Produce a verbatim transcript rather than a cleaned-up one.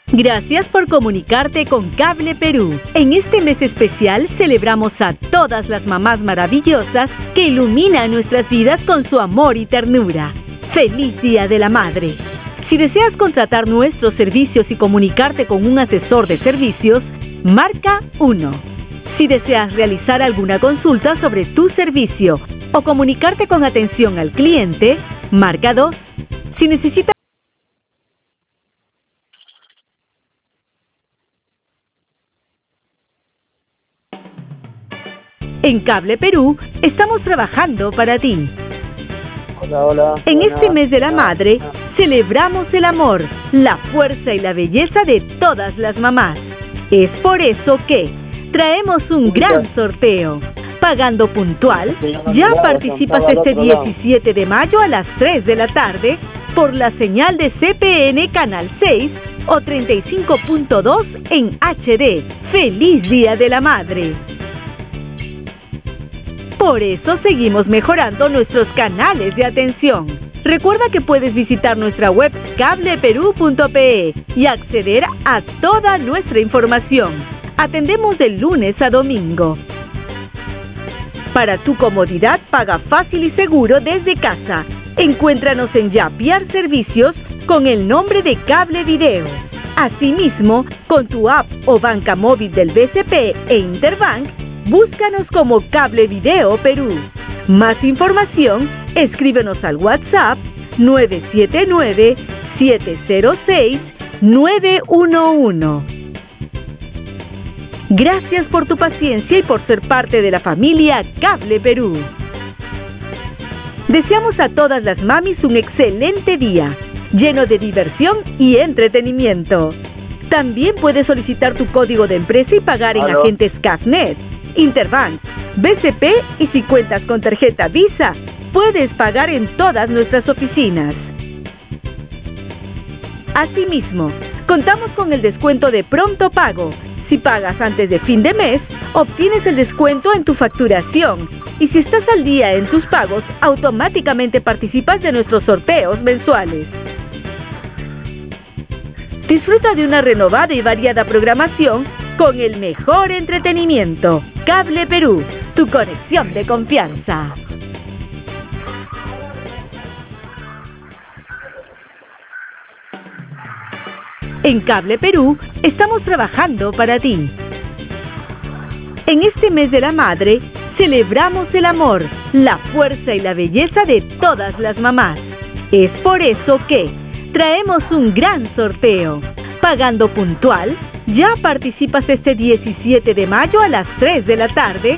Gracias por comunicarte con Cable Perú. En este mes especial celebramos a todas las mamás maravillosas que iluminan nuestras vidas con su amor y ternura. ¡Feliz Día de la Madre! Si deseas contratar nuestros servicios y comunicarte con un asesor de servicios, marca uno. Si deseas realizar alguna consulta sobre tu servicio o comunicarte con atención al cliente, marca dos. Si necesitas En Cable Perú, estamos trabajando para ti. Hola, hola. En Buenas, este mes de la buenas, madre, buenas. celebramos el amor, la fuerza y la belleza de todas las mamás. Es por eso que traemos un gran sorteo. Pagando puntual, ya participas este diecisiete de mayo a las tres de la tarde por la señal de C P N Canal seis o treinta y cinco punto dos en H D. ¡Feliz Día de la Madre! Por eso seguimos mejorando nuestros canales de atención. Recuerda que puedes visitar nuestra web cable perú punto pe y acceder a toda nuestra información. Atendemos de lunes a domingo. Para tu comodidad, paga fácil y seguro desde casa. Encuéntranos en Yapiar Servicios con el nombre de Cable Video. Asimismo, con tu app o banca móvil del B C P e Interbank, búscanos como Cable Video Perú. Más información, escríbenos al WhatsApp nueve siete nueve, siete cero seis, nueve uno uno. Gracias por tu paciencia y por ser parte de la familia Cable Perú. Deseamos a todas las mamis un excelente día, lleno de diversión y entretenimiento. También puedes solicitar tu código de empresa y pagar en ¿Aló? agentes Cafnet, Interbank, B C P y si cuentas con tarjeta Visa, puedes pagar en todas nuestras oficinas. Asimismo, contamos con el descuento de pronto pago. Si pagas antes de fin de mes, obtienes el descuento en tu facturación. Y si estás al día en tus pagos, automáticamente participas de nuestros sorteos mensuales. Disfruta de una renovada y variada programación con el mejor entretenimiento. Cable Perú, tu conexión de confianza. En Cable Perú, estamos trabajando para ti. En este mes de la madre, celebramos el amor, la fuerza y la belleza de todas las mamás. Es por eso que traemos un gran sorteo. Pagando puntual, ya participas este diecisiete de mayo a las tres de la tarde